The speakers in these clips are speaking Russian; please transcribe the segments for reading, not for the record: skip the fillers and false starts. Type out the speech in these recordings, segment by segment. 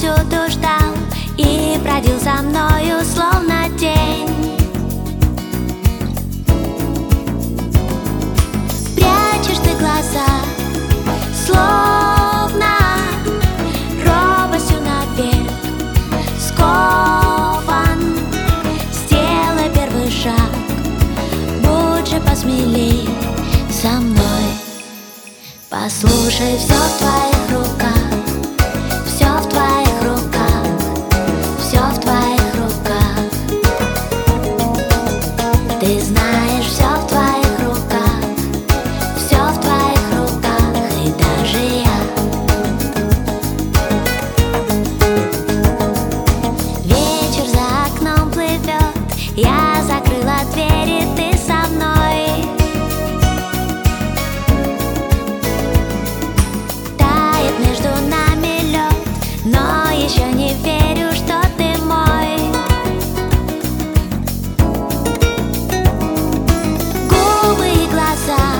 повсюду ждал и бродил за мною, словно тень. Прячешь ты глаза, словно робостью навек скован. Сделай первый шаг, будь же посмелей со мной. Послушай, все в твоих руках, все в твоих руках, все в твоих руках. Ты знаешь, все в твоих руках, все в твоих руках, и даже я. Вечер за окном плывет, я закрыла двери, ты со мной. Между нами лед, но еще не верю, что ты мой. Губы и глаза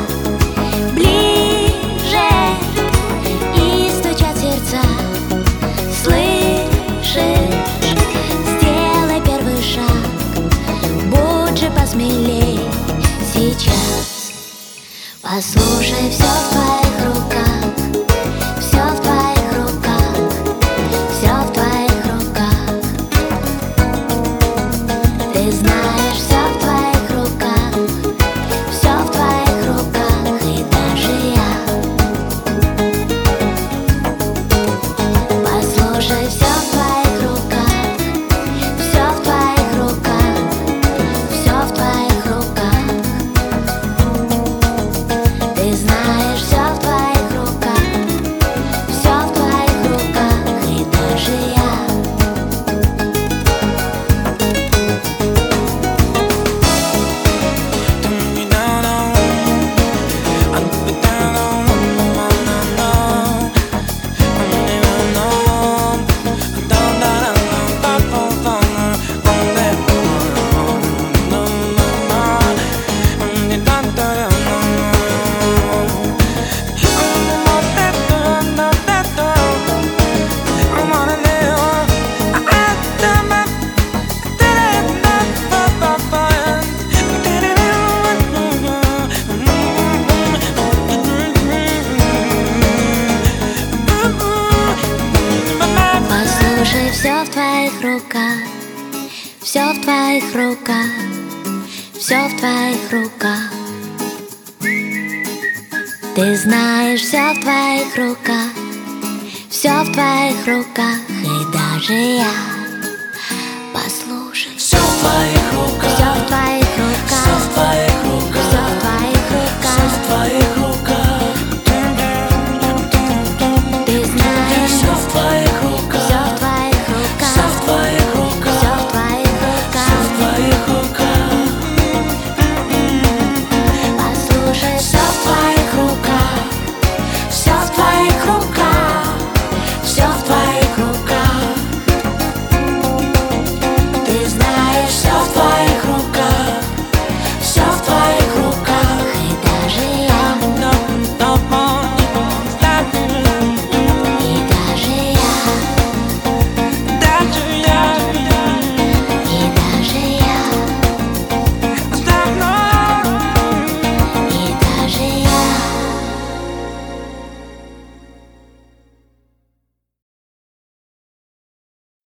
ближе, и стучат сердца. Слышишь? Сделай первый шаг, будь же посмелей сейчас. Послушай, все в твоих руках, все в твоих руках, все в твоих руках. Ты знаешь, все в твоих руках, все в твоих руках, и даже я. Послушай, все в твоих руках, все в твоих руках, все в твоих руках. Ты знаешь, все в твоих руках, все в твоих руках, и даже я. Послушай, все в твоих руках, все в твоих руках, все в твоих руках. Ты знаешь, все в твоих руках, все в твоих руках, и даже я. Послушай, все в твоих руках, все в твоих